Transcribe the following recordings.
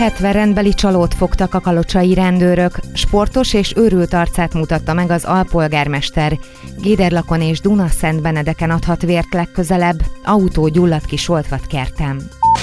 70 rendbeli csalót fogtak a kalocsai rendőrök, sportos és őrült arcát mutatta meg az alpolgármester. Géderlakon és Dunaszentbenedeken adhat vért legközelebb, autó gyulladt ki Soltvatkerten.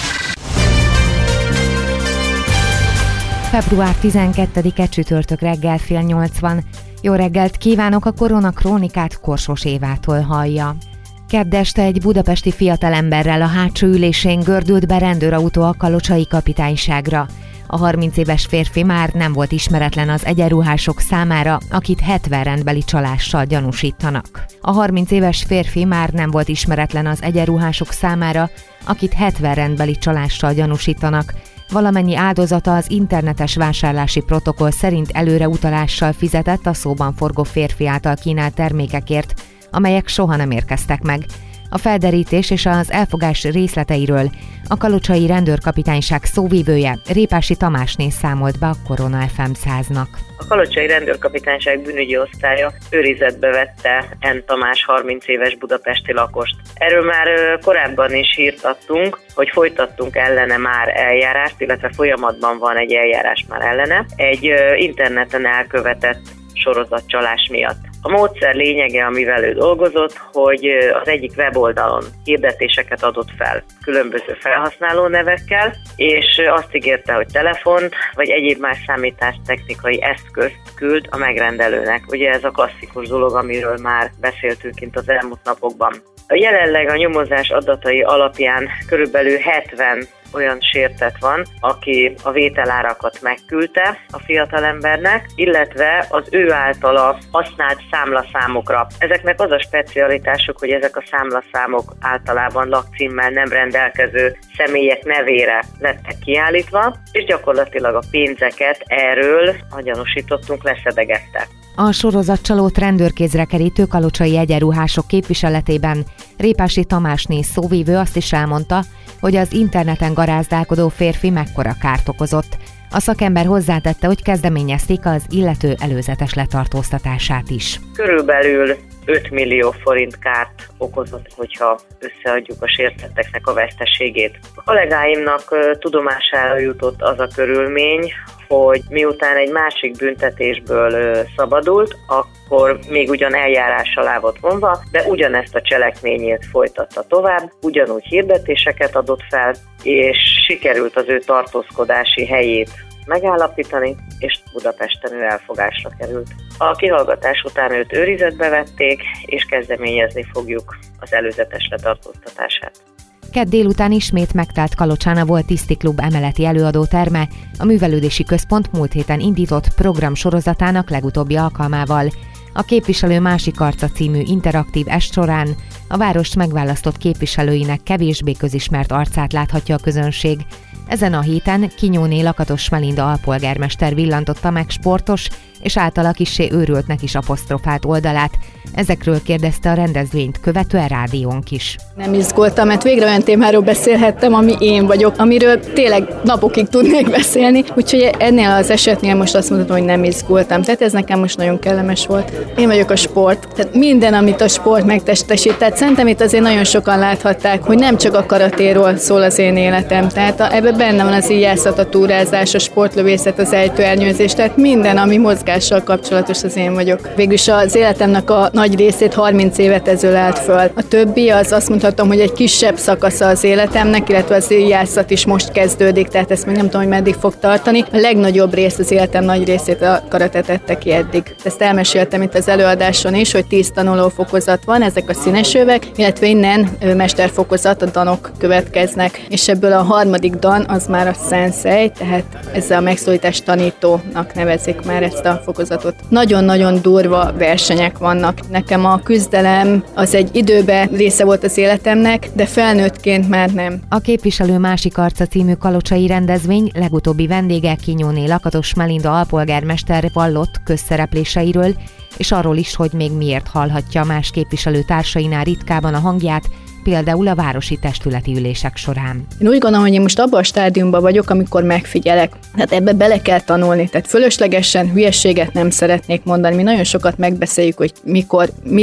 Február 12-e csütörtök reggel fél 8 van. Jó reggelt kívánok, a Korona Krónikát Korsos Évától hallja. Kedd este egy budapesti fiatalemberrel a hátsó ülésén gördült be rendőrautó a kalocsai kapitányságra. A 30 éves férfi már nem volt ismeretlen az egyenruhások számára, akit 70 rendbeli csalással gyanúsítanak. A 30 éves férfi már nem volt ismeretlen az egyenruhások számára, akit 70 rendbeli csalással gyanúsítanak. Valamennyi áldozata az internetes vásárlási protokoll szerint előreutalással fizetett a szóban forgó férfi által kínált termékekért, amelyek soha nem érkeztek meg. A felderítés és az elfogás részleteiről a kalocsai rendőrkapitányság szóvivője, Répási Tamásné számolt be a Korona FM 100-nak. A kalocsai rendőrkapitányság bűnügyi osztálya őrizetbe vette N. Tamás 30 éves budapesti lakost. Erről már korábban is hírt adtunk, hogy folytattunk ellene már eljárást, illetve folyamatban van egy eljárás már ellene, egy interneten elkövetett sorozatcsalás miatt. A módszer lényege, amivel ő dolgozott, hogy az egyik weboldalon hirdetéseket adott fel különböző felhasználó nevekkel, és azt ígérte, hogy telefont vagy egyéb más számítástechnikai eszközt küld a megrendelőnek. Ugye ez a klasszikus dolog, amiről már beszéltünk itt az elmúlt napokban. Jelenleg a nyomozás adatai alapján körülbelül 70 olyan sértett van, aki a vételárakat megküldte a fiatalembernek, illetve az ő általa használt számlaszámokra. Ezeknek az a specialitásuk, hogy ezek a számlaszámok általában lakcímmel nem rendelkező személyek nevére lettek kiállítva, és gyakorlatilag a pénzeket erről a gyanúsítottunk leszedegette. A sorozatcsalót rendőrkézre kerítő kalocsai egyenruhások képviseletében Répási Tamásné szóvívő azt is elmondta, hogy az interneten garázdálkodó férfi mekkora kárt okozott. A szakember hozzátette, hogy kezdeményezték az illető előzetes letartóztatását is. Körülbelül 5 millió forint kárt okozott, hogyha összeadjuk a sértetteknek a veszteségét. A kollégáimnak tudomására jutott az a körülmény, hogy miután egy másik büntetésből szabadult, akkor még ugyan eljárás alá volt vonva, de ugyanezt a cselekményét folytatta tovább, ugyanúgy hirdetéseket adott fel, és sikerült az ő tartózkodási helyét megállapítani, és Budapesten ő elfogásra került. A kihallgatás után őt őrizetbe vették, és kezdeményezni fogjuk az előzetes letartóztatását. Kedd délután ismét megtelt Kalocsán a Volt Tisztiklub emeleti előadóterme, a Művelődési Központ múlt héten indított programsorozatának legutóbbi alkalmával. A Képviselő másik arca című interaktív est során a várost megválasztott képviselőinek kevésbé közismert arcát láthatja a közönség. Ezen a héten Kinyóné Lakatos Melinda alpolgármester villantotta meg sportos és általa kissé őrültnek is apostrofált oldalát. Ezekről kérdezte a rendezvényt követő rádiónk is. Nem izgultam, mert végre olyan témáról beszélhettem, ami én vagyok, amiről tényleg napokig tudnék beszélni, úgyhogy ennél az esetnél most azt mondhatom, hogy nem izgultam. Tehát ez nekem most nagyon kellemes volt. Én vagyok a sport, tehát minden, amit a sport megtestesít. Tehát szerintem itt azért nagyon sokan láthatták, hogy nem csak a karatéról szól az én életem. Tehát ebben benne van az íjászat, a túrázás, a sportlövészet, az ejtőernyőzés, tehát minden, ami mozgással kapcsolatos, az én vagyok. Végülis az életemnek a nagy részét 30 évet ezelőtt állt föl. A többi az azt mondhatom, hogy egy kisebb szakasza az életemnek, illetve az íjászat is most kezdődik, tehát ezt még nem tudom, hogy meddig fog tartani. A legnagyobb rész, az életem nagy részét a karate tette ki eddig. Ezt elmeséltem itt az előadáson is, hogy 10 tanulófokozat van, ezek a színesövek, illetve innen mesterfokozat, a danok következnek, és ebből a harmadik dan az már a sensei, tehát ezzel a megszólítás tanítónak nevezik már ezt a fokozatot. Nagyon-nagyon durva versenyek vannak. Nekem a küzdelem az egy időben része volt az életemnek, de felnőttként már nem. A Képviselő másik arca című kalocsai rendezvény legutóbbi vendége Kinyóné Lakatos Melinda alpolgármester vallott közszerepléseiről, és arról is, hogy még miért hallhatja más képviselőtársainál ritkábban a hangját, például a városi testületi ülések során. Én úgy gondolom, hogy én most abban a stádiumban vagyok, amikor megfigyelek. Tehát ebbe bele kell tanulni, tehát fölöslegesen hülyeséget nem szeretnék mondani. Mi nagyon sokat megbeszéljük, hogy mikor, mit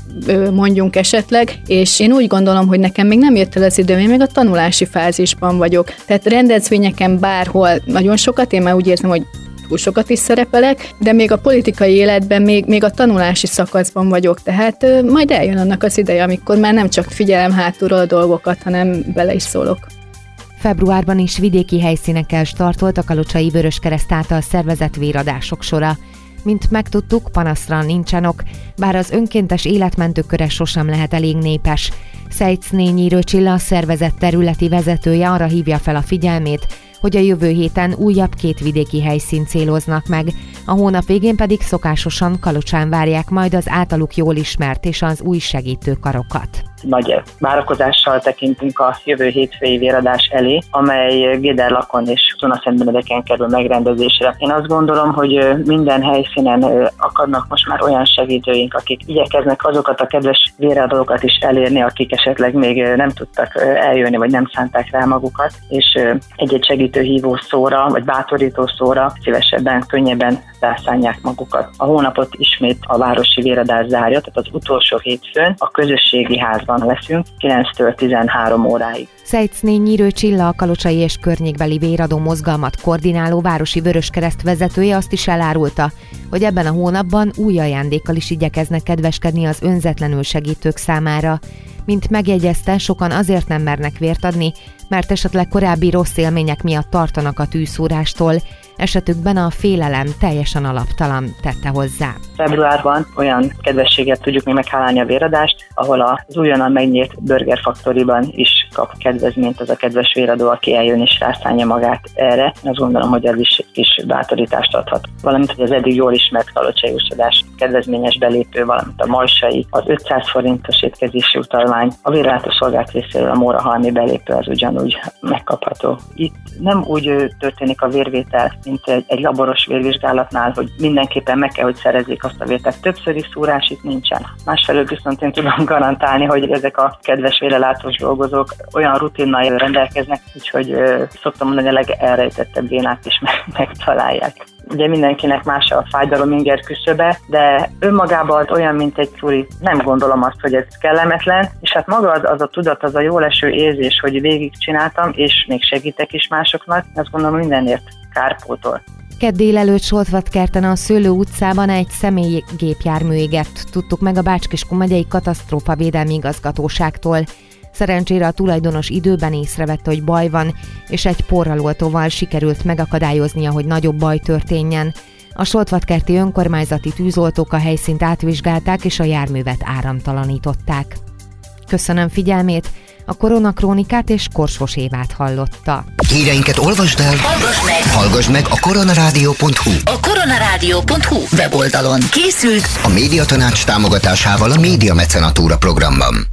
mondjunk esetleg, és én úgy gondolom, hogy nekem még nem jött el az időm, én még a tanulási fázisban vagyok. Tehát rendezvényeken bárhol nagyon sokat, én már úgy érzem, hogy túl sokat is szerepelek, de még a politikai életben még a tanulási szakaszban vagyok, tehát majd eljön annak az ideje, amikor már nem csak figyelem hátulról a dolgokat, hanem bele is szólok. Februárban is vidéki helyszíneken startolt a Kalocsai Vöröskereszt által szervezett véradások sora. Mint megtudtuk, panaszra nincsen ok, bár az önkéntes életmentő köre sosem lehet elég népes. Szejcnényi Csilla, a szervezet területi vezetője arra hívja fel a figyelmét, hogy a jövő héten újabb 2 vidéki helyszínt céloznak meg, a hónap végén pedig szokásosan Kalocsán várják majd az általuk jól ismert és az új segítőkarokat. Nagy várakozással tekintünk a jövő hétfői véradás elé, amely Géderlakon és Dunaszentbenedeken kerül megrendezésre. Én azt gondolom, hogy minden helyszínen akadnak most már olyan segítőink, akik igyekeznek azokat a kedves véradókat is elérni, akik esetleg még nem tudtak eljönni, vagy nem szánták rá magukat, és egy-egy segítőhívó szóra, vagy bátorító szóra szívesebben, könnyebben rászánják magukat. A hónapot ismét a városi véradás zárja, tehát az utolsó hétfőn a közösségi házban leszünk 9-től 13 óráig. Szejcnényi Csilla, a kalocsai és környékbeli véradó mozgalmat koordináló városi Vöröskereszt vezetője azt is elárulta, hogy ebben a hónapban új ajándékkal is igyekeznek kedveskedni az önzetlenül segítők számára. Mint megjegyezte, sokan azért nem mernek vért adni, mert esetleg korábbi rossz élmények miatt tartanak a tűzszúrástól. Esetükben a félelem teljesen alaptalan, tette hozzá. Februárban olyan kedvességet tudjuk még meghálálni a véradást, ahol az újonnan megnyílt Burger Factoryban is kap kedvezményt az a kedves véradó, aki eljön és rászánja magát erre. Azt gondolom, hogy ez is kis bátorítást adhat. Valamint, hogy az eddig jól ismert kalocsai úszodás kedvezményes belépő, valamint a majsai, az 500 forintos étkezési utalvány, a véradó szolgált részéről a Mórahalmi belépő az ugyanúgy megkapható. Itt nem úgy történik a vérvétel, mint egy laboros vérvizsgálatnál, hogy mindenképpen meg kell, hogy szerezzék azt a vért. Tehát többszöri szúrás itt nincsen. Másfelől viszont én tudom garantálni, hogy ezek a kedves vérelátós dolgozók olyan rutinnal rendelkeznek, úgyhogy szoktam mondani, a legelrejtettebb vénát is megtalálják. Ugye mindenkinek más a fájdalominger küszöbe, de önmagában olyan, mint egy szúri. Nem gondolom azt, hogy ez kellemetlen, és hát maga az a tudat, az a jól eső érzés, hogy végigcsináltam, és még segítek is másoknak, azt gondolom mindenért kárpótol. Kedd délelőtt Soltvatkerten a Szőlő utcában egy személygépjármű égett, tudtuk meg a Bács-Kiskun megyei katasztrófavédelmi igazgatóságtól. Szerencsére a tulajdonos időben észrevette, hogy baj van, és egy porraloltóval sikerült megakadályoznia, hogy nagyobb baj történjen. A soltvatkerti önkormányzati tűzoltók a helyszínt átvizsgálták, és a járművet áramtalanították. Köszönöm figyelmét, a Koronakrónikát és Korsos Évát hallotta. Híreinket olvasd el, hallgass meg a koronarádió.hu. A koronarádió.hu weboldalon készült a Médiatanács támogatásával a Média Mecenatúra programban.